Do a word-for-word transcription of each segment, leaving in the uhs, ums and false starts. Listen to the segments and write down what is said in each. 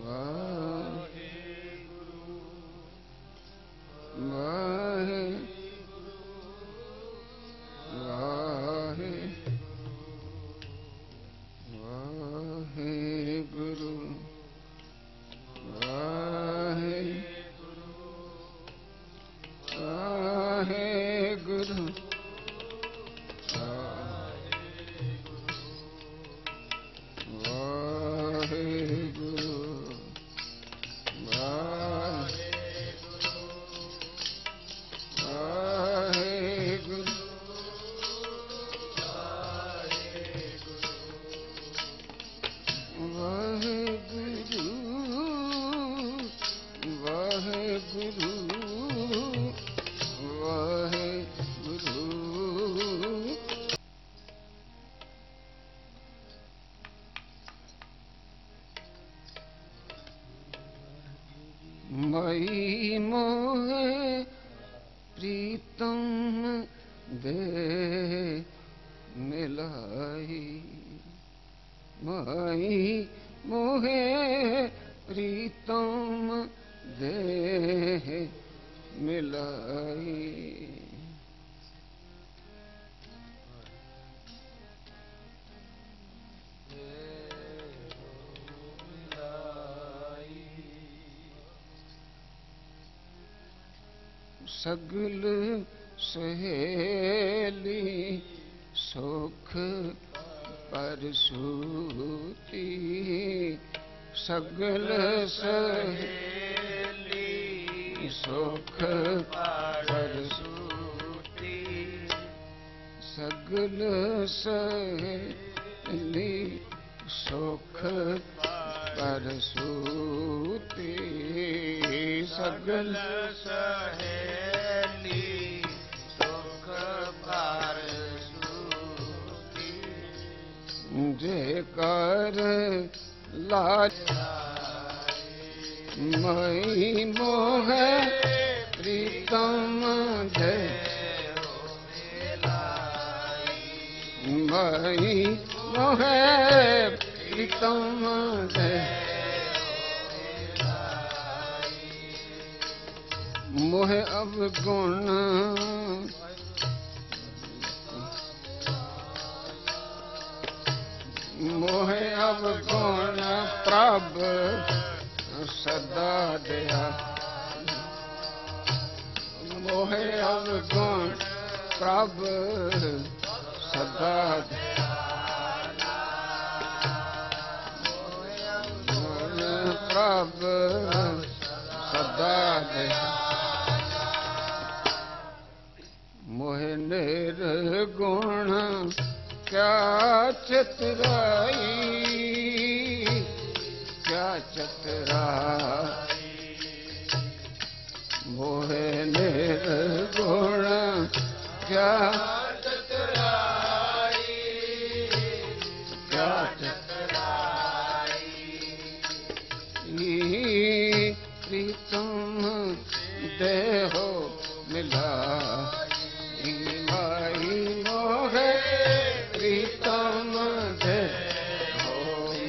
मई मोहे प्रीतम दे मिलाई, मई मोहे प्रीतम दे मिलाई। सगल सहेली सुख परसूती, सगल सहेली सुख परसूती, सगल सहेली सुख परसूती, सगल सहेली सुख परसूती, जे कर लाज मई मोह प्रीतम दे मई मोह प्रीतम दे मोह अवगुण मोह अवगुण प्रभ सदा दया, मोह अवगुण प्रभ सदा दया, प्रभ सदा दया, मोह निर्गुण क्या चतुराई, क्या चतुराई, मोह निर्गुण क्या चतुराई, क्या चतुराई, प्रीतम देहो मिला मई मोह प्रीतम दे हो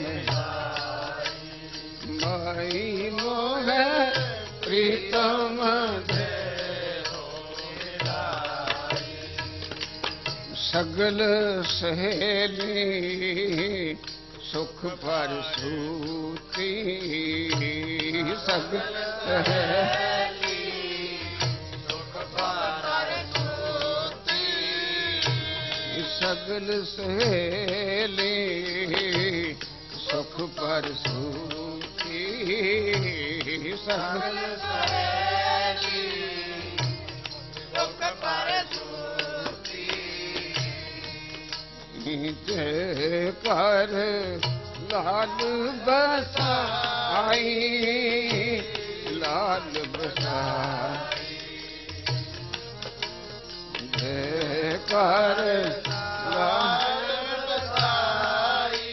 मई मोह प्रीतम दे हो, सगल सहेली सुख परसूती, सगल सहेली सुख परसूती, सगल सहेली सुख परसूती, सगल सहेली सुख परसूती, जे कर लाल बसाई, लाल बसाई, जे कर लाल बसाई,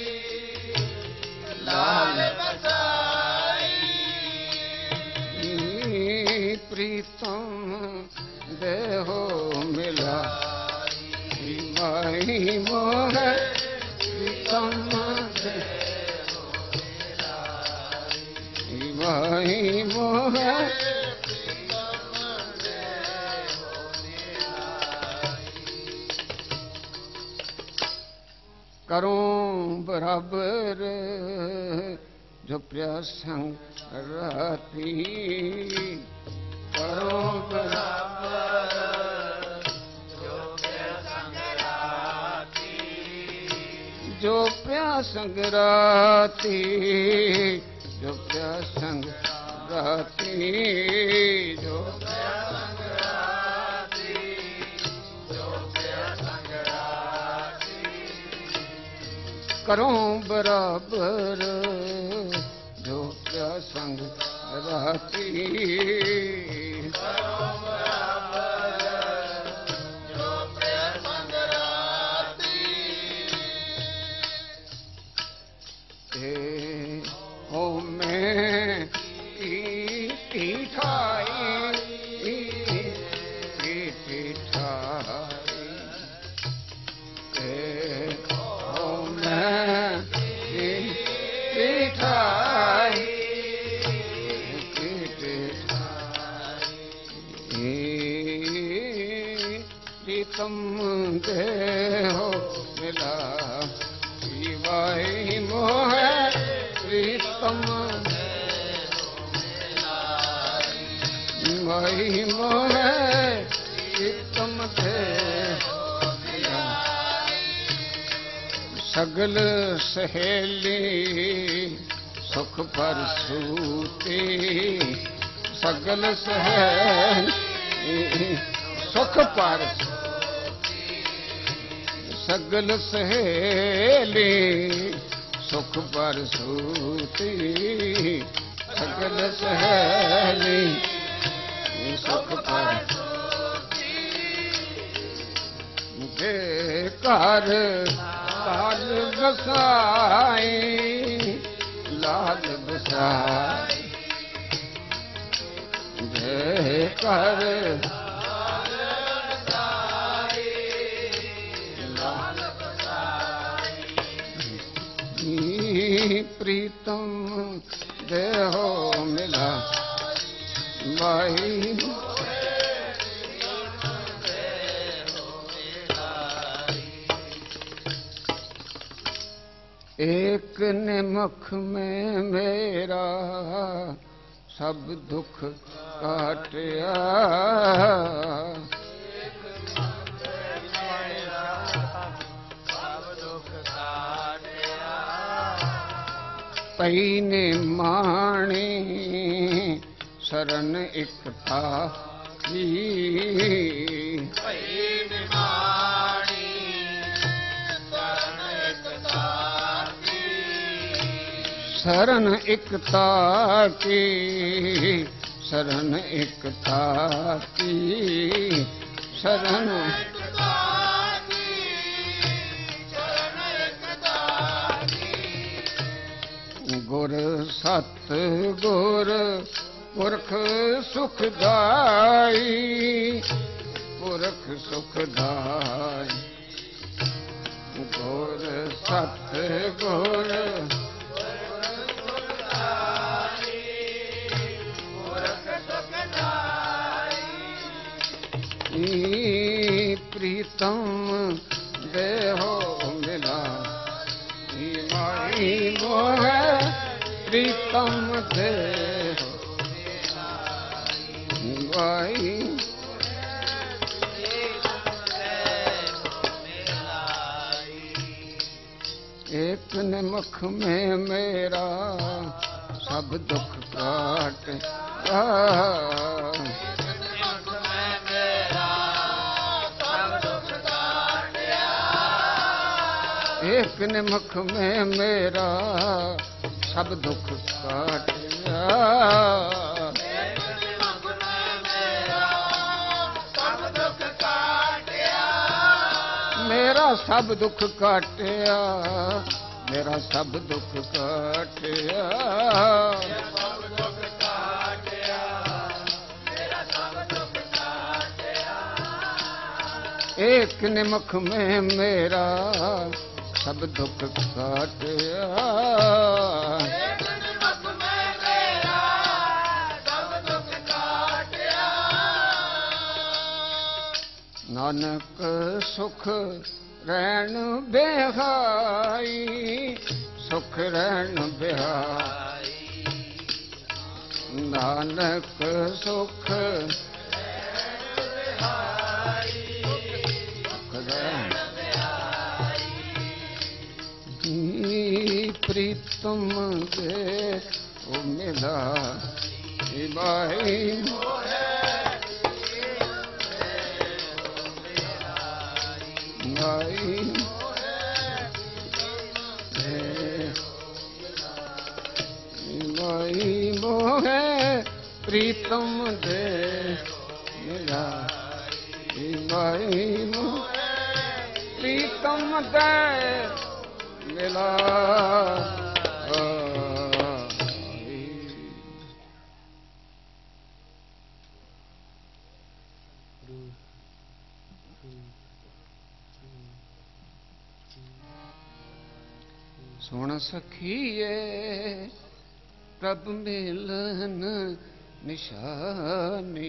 लाल बसाई, प्रीतम देहो मिला मई मोह प्रीतम देहो ਵਾਹੀ ਮੋਹ ਕਰੂੰ ਬਰਾਬਰ ਜੋ ਪਿਆ ਸੰਗ ਰਾਤੀ ਕਰੂੰ ਬਰਾਬਰ ਜੋ ਪਿਆ ਸੰਗ ਰਾਤੀ ਜੋ ਪਿਆ ਸੰਗ ਰਾਤੀ ਜੋ ਪਿਆ ਸੰਗ ਰਾਤੀ ਜੋ ਪਿਆ ਸੰਗ ਰਾਤੀ ਜੋ ਪਿਆ ਸੰਗ ਰਾਤੀ ਕਰੂੰ ਬਰਾਬਰ ਜੋ ਪਿਆ ਸੰਗ ਰਾਤੀ ਕਰੂੰ ਬਰਾਬਰ ਜੋ ਪਿਆ ਸੰਗ ਰਾਤੀ ਏ ਓ ਮੈਂ ਕੀ ਠਾਈ ਕੀ ਠਾਈ ਏ ਓ ਮੈਂ ਕੀ ਠਾਈ ਕੀ ਠਾਈ ਪ੍ਰੀਤਮ ਦੇਹੋ ਮਿਲਾ शिवाय मोह प्रीतम शिवाय मोह प्रीतम थे सगल सहेली सुख पर सूती सगल सहेली सुख पर सगल सहेली सुख पर सूती सगल सहेली सुख पर जे कर लाल बसाई लाल बसाई जे कर प्रीतम देहो मिला भाई एक निमख में मेरा सब दुख काटिया पई ने माणी शरण एकता की पई ने माणी शरण एकता की शरण एकता की शरण एकता की शरण गुर सत गुर पुरख सुखदाई पुरख सुखदाई गुर सत गुर पुरख सुखदाई प्रीतम देहो मिला माई मोह प्रीतम देहो भाई एक निमख में मेरा सब दुख काट एक निमख में मेरा सब दुख काटिया मेरा सब दुख काटिया मेरा सब दुख काटिया एक निमख में मेरा सब दुख काटिया ਨਾਨਕ ਸੁਖ ਰਹਿਣ ਬਿਹਾਈ, ਸੁਖ ਰਹਿਣ ਬਿਹਾਈ। ਨਾਨਕ ਸੁਖ ਰਹਿਣ ਬਿਹਾਈ, ਸੁਖ ਰਹਿਣ ਬਿਹਾਈ। ਪ੍ਰੀਤਮ ਦੇ ਉਹ ਮਿਲਾ ਬਾਈ ਬਾਈ ਬਾਈ ਮੋਹੇ ਪ੍ਰੀਤਮ ਦੇ ਮਿਲਾ ਬਾਈ ਮੋਹੇ ਪ੍ਰੀਤਮ ਦੇ ਮਿਲਾ। ਸੁਣ ਸਖੀਏ ਪ੍ਰਭ ਮਿਲਨ ਨਿਸ਼ਾਨੀ,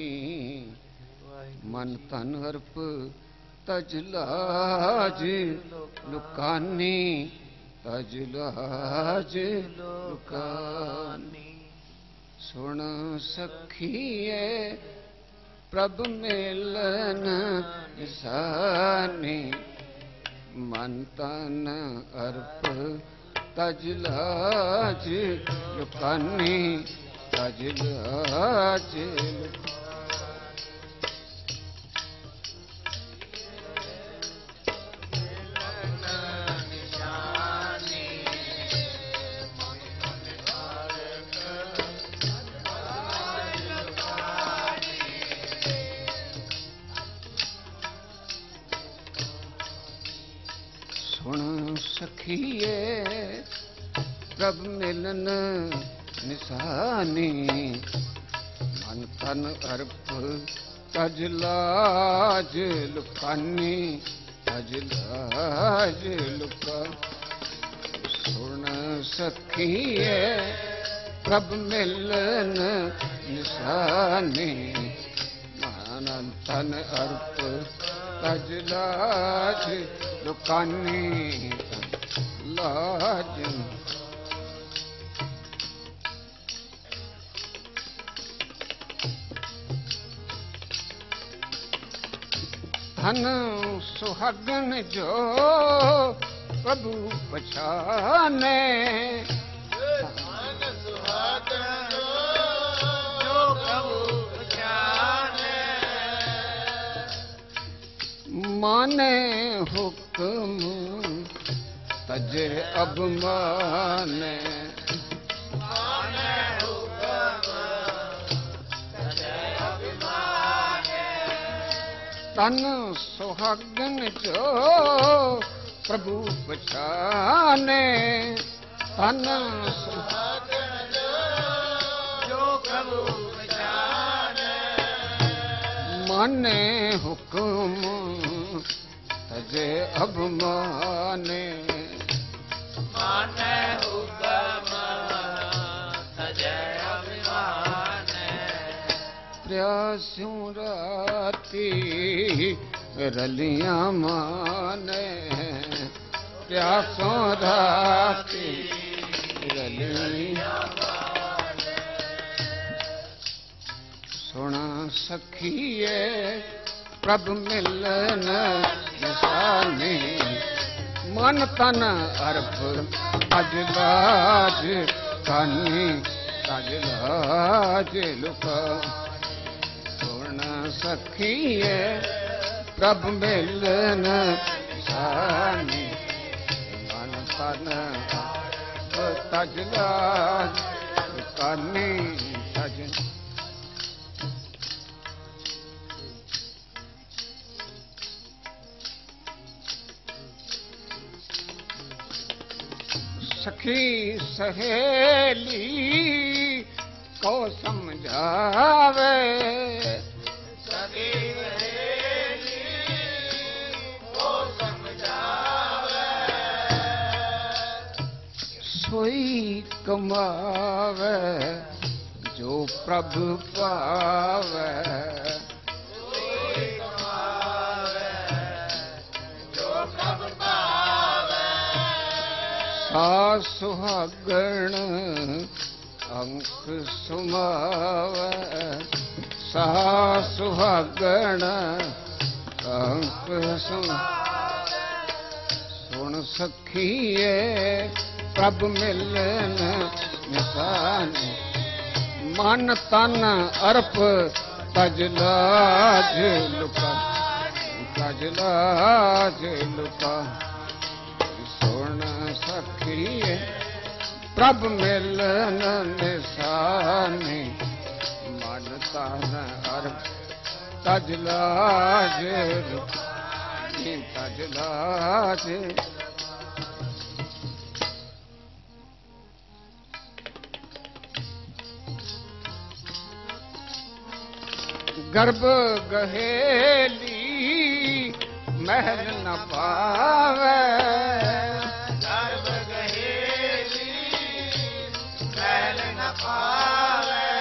ਮਨ ਤਨ ਅਰਪ ਤਜ ਲਾਜ ਲੁਕਾਨੀ, ਤਜ ਲਾਜ ਲੁਕਾਨੀ। ਸੁਣ ਸਖੀਏ ਪ੍ਰਭ ਮਿਲਨ ਨਿਸ਼ਾਨੀ, ਮਨ ਤਨ ਅਰਪ ਤਜ ਲਾਜ ਲੁਕਾਨੀ, ਤਜ ਲਾਜ ਲੁਕਾਨੀ। ਸੁਣ ਸਖੀਏ ਪ੍ਰਭ ਮਿਲਨ ਨਿਸ਼ਾਨੀ, ਮਨ ਤਨ ਅਰਪ ਤਜ ਲਾਜ ਲੁਕਾਨੀ, ਤਜ ਲਾਜ ਲੁਕਾਨੀ। ਸੁਣ ਸਖੀਏ ਪ੍ਰਭ ਮਿਲਨ ਨਿਸ਼ਾਨੀ, ਮਨ ਤਨ ਅਰਪ ਤਜ ਲਾਜ ਲੁਕਾਨੀ, ਲਾਜ। ਧਨ ਸੁਹਾਗਨ ਜੋ ਪ੍ਰਭੂ ਪਛਾਨੇ, ਧਨ ਸੁਹਾਗਨ ਜੋ ਪ੍ਰਭੂ ਪਛਾਨੇ, ਮਾਨੇ ਹੁਕਮ ਤਜੇ ਅਭਮਾਨੇ, ਮਾਨੇ ਹੁਕਮ ਤਜੇ ਅਭਮਾਨੇ। ਤਨ ਸੁਹਾਗਨ ਜੋ ਪ੍ਰਭੂ ਪਛਾਨੇ, ਤਨ ਸੁਹਾਗਨ ਜੋ ਪ੍ਰਭੂ ਪਛਾਨੇ, ਮਾਨੇ ਹੁਕਮ ਤਜੇ ਅਭਮਾਨੇ, ਮਾਨੇ ਹੁਕਮ ਤਜੇ ਅਭਮਾਨੇ। ਪਿਆਸਿਉ ਰਾਤੀ ਰਲੀਆਂ ਮਾਨੇ, ਪਿਆਸੋਂ ਰਾਤੀ ਰਲੀਆਂ ਮਾਨੇ। ਸੁਣ ਸਖੀਏ ਪ੍ਰਭ ਮਿਲਨ ਨਿਸ਼ਾਨੀ, ਮਨ ਤਨ ਅਰਪ ਤਜ ਲਾਜ ਕਾਨੀ, ਤਜ ਲਾਜ ਲੁਕਾਨੀ। ਸੁਣ ਸਖੀਏ ਪ੍ਰਭ ਮਿਲਨ ਨਿਸ਼ਾਨੀ, ਮਨ ਤਨ ਅਰਪ ਤਜ ਲਾਜ ਕਾਨੀ, ਤਜ। सखी सहेली को समझावे, सखी सहेली को समझावे, सोई कमावे जो प्रभु पावे, सोई कमावे ਸਾ ਸੁਹਾਗਣ ਅੰਕ ਸੁਮਾਵੈ ਸਾ ਸੁਹਾਗਣ ਅੰਕ ਸੁਮਾਵੈ ਸੁਣ ਸਖੀਏ ਪ੍ਰਭ ਮਿਲਨ ਨਿਸ਼ਾਨੀ ਮਨ ਤਨ ਅਰਪ ਤਜ ਲਾਜ ਲੁਕਾ ਤਜ ਲਾਜ ਲੁਕਾ ਸੁਣ ਸਖੀਏ ਪ੍ਰਭ ਮਿਲਨ ਨਿਸ਼ਾਨੀ ਮਨ ਤਨ ਅਰਪ ਤਜ ਲਾਜ ਲੁਕਾ ਤਜ ਲਾਜ ਗਰਭ ਗਹੇਲੀ ਮਹਿਲ ਨ ਪਾਵੈ ਗਰਭ ਗਹੇਲੀ ਮਹਿਲ ਨ ਪਾਵੈ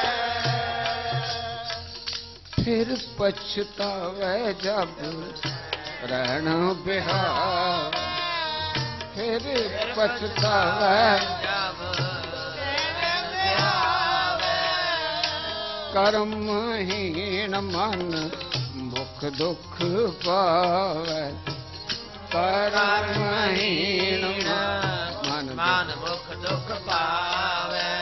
ਫਿਰ ਪਛਤਾਵੈ ਜਬ ਰਹਿਣ ਬਿਹਾਰ ਫਿਰ ਪਛਤਾਵੈ ਜਬ ਕਰਮਹੀਣ ਮਨ ਮੁਖ ਦੁਖ ਪਾਵੈ ਕਰਮਹੀਣ ਮਨ ਮਨ ਮੁਖ ਦੁਖ ਪਾਵੈ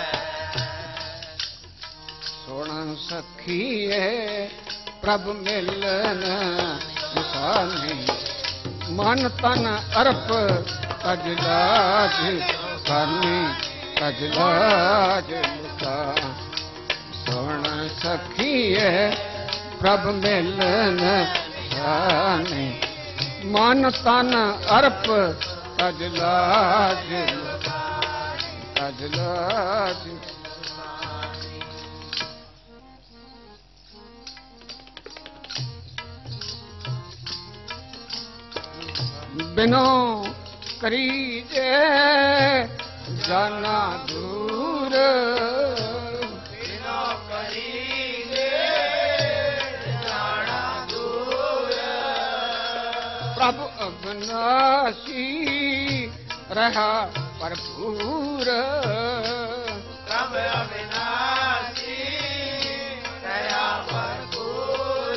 ਸੁਣ ਸਖੀਏ ਪ੍ਰਭ ਮਿਲਨ ਨਿਸ਼ਾਨੀ ਮਨ ਤਨ ਅਰਪ ਤਜ ਲਾਜ ਕਰਨੀ ਤਜ ਲਾਜ ਲੁਕਾ ਸੁਣ ਸਖੀਏ ਪ੍ਰਭ ਮਿਲਨ ਨਿਸ਼ਾਨੀ ਮਨ ਤਨ ਅਰਪ ਤਜ ਲਾਜ ਤਜ ਲਾਜ ਬਿਨੋ ਕਰੀਜੇ ਜਾਨਾ ਦੂਰ ਬਿਨੋ ਕਰੀਜੇ ਜਾਨਾ ਦੂਰ ਪ੍ਰਭ ਅਬਨਾਸੀ ਰਹਾ ਭਰਪੂਰ ਪ੍ਰਭ ਅਬਨਾਸੀ ਰਹਾ ਭਰਪੂਰ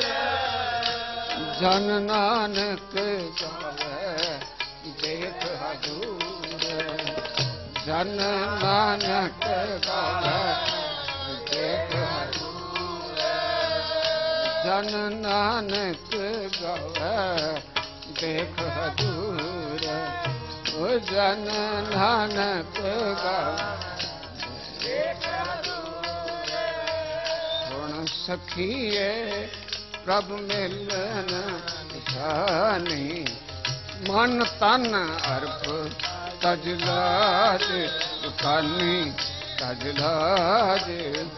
ਜਨ ਨਾਨਕ ਗਾਵੇ ਦੇਖ ਹਜ਼ੂਰ ਜਨ ਨਾਨਕ ਗਾਵੇ ਦੇਖ ਹਜ਼ੂਰ ਜਨ ਨਾਨਕ ਗਾਵੇ ਦੇਖ ਹਜ਼ੂਰ ਓ ਜਨ ਨਾਨਕ ਗਾਵੇ ਦੇਖ ਹਜ਼ੂਰ ਸੁਣ ਸਖੀਏ ਪ੍ਰਭ ਮਿਲਨ ਨਿਸ਼ਾਨੀ ਮਨ ਤਨ ਅਰਪ ਤਜ ਲਾਜ ਦੁਕਾਨੀ ਤਜ ਲਾਜ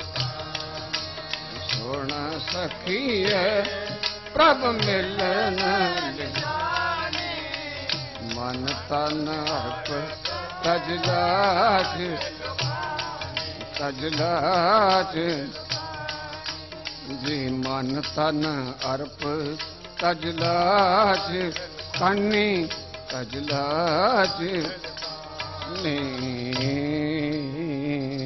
ਸੁਣ ਸਖੀਏ ਪ੍ਰਭ ਮਿਲਨ ਨਿਸ਼ਾਨੀ ਮਨ ਤਨ ਅਰਪ ਤਜ ਲਾਜ ਤਜ ਲਾਜ ਜੀ ਮਨ ਤਨ ਅਰਪ ਤਜ ਲਾਜ ਕਾਨੀ ਤਜ ਲਾਜ ਨੀ